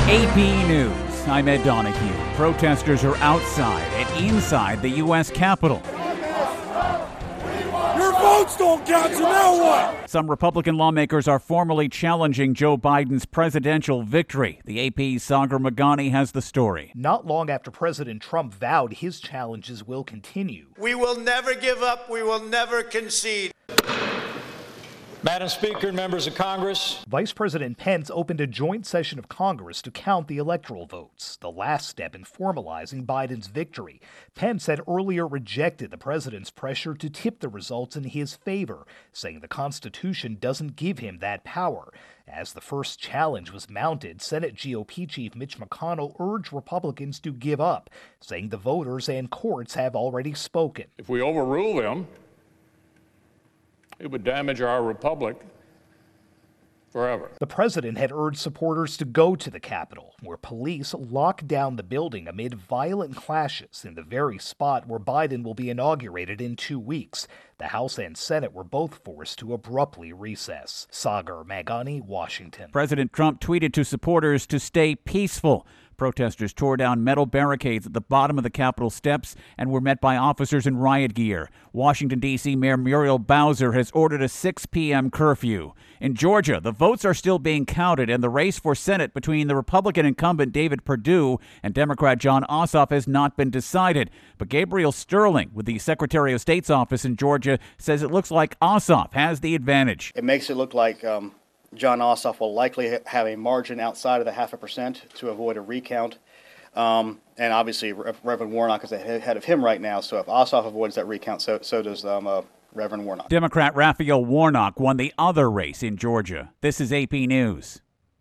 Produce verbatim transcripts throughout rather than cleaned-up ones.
A P News, I'm Ed Donahue. Protesters are outside and inside the U S Capitol. Your votes don't count, so now what? Some Republican lawmakers are formally challenging Joe Biden's presidential victory. The A P's Sagar Meghani has the story. Not long after President Trump vowed his challenges will continue. We will never give up. We will never concede. Madam Speaker and members of Congress. Vice President Pence opened a joint session of Congress to count the electoral votes, the last step in formalizing Biden's victory. Pence had earlier rejected the president's pressure to tip the results in his favor, saying the Constitution doesn't give him that power. As the first challenge was mounted, Senate G O P Chief Mitch McConnell urged Republicans to give up, saying the voters and courts have already spoken. If we overrule them, it would damage our republic forever. The president had urged supporters to go to the Capitol, where police locked down the building amid violent clashes in the very spot where Biden will be inaugurated in two weeks. The House and Senate were both forced to abruptly recess. Sagar Meghani, Washington. President Trump tweeted to supporters to stay peaceful. Protesters tore down metal barricades at the bottom of the Capitol steps and were met by officers in riot gear. Washington, D C Mayor Muriel Bowser has ordered a six p.m. curfew. In Georgia, the votes are still being counted, and the race for Senate between the Republican incumbent David Perdue and Democrat Jon Ossoff has not been decided. But Gabriel Sterling, with the Secretary of State's office in Georgia, says it looks like Ossoff has the advantage. It makes it look like um Jon Ossoff will likely have a margin outside of the half a percent to avoid a recount. Um, and obviously, Reverend Warnock is ahead of him right now. So if Ossoff avoids that recount, so, so does um, uh, Reverend Warnock. Democrat Raphael Warnock won the other race in Georgia. This is A P News.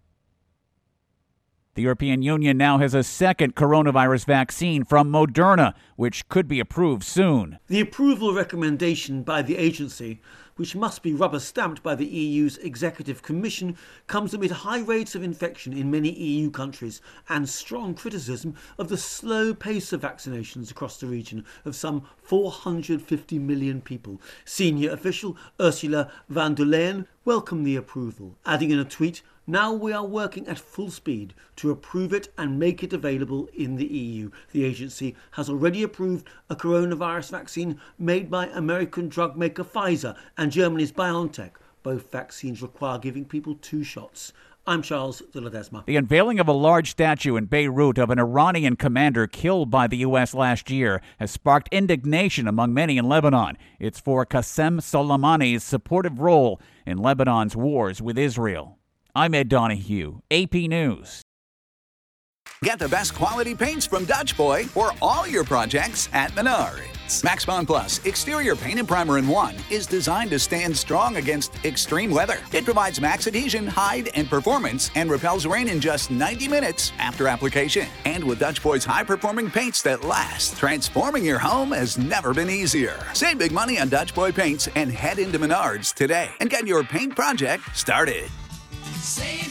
The European Union now has a second coronavirus vaccine from Moderna, which could be approved soon. The approval recommendation by the agency, which must be rubber-stamped by the E U's Executive Commission, comes amid high rates of infection in many E U countries and strong criticism of the slow pace of vaccinations across the region of some four hundred fifty million people. Senior official Ursula von der Leyen welcomed the approval, adding in a tweet, "Now we are working at full speed to approve it and make it available in the E U. The agency has already approved a coronavirus vaccine made by American drug maker Pfizer and Germany's BioNTech. Both vaccines require giving people two shots." I'm Charles de Ledesma. The unveiling of a large statue in Beirut of an Iranian commander killed by the U S last year has sparked indignation among many in Lebanon. It's for Qasem Soleimani's supportive role in Lebanon's wars with Israel. I'm Ed Donahue, A P News. Get the best quality paints from Dutch Boy for all your projects at Menards. Maxbond Plus Exterior Paint and Primer in one is designed to stand strong against extreme weather. It provides max adhesion, hide, and performance and repels rain in just ninety minutes after application. And with Dutch Boy's high-performing paints that last, transforming your home has never been easier. Save big money on Dutch Boy paints and head into Menards today and get your paint project started. Save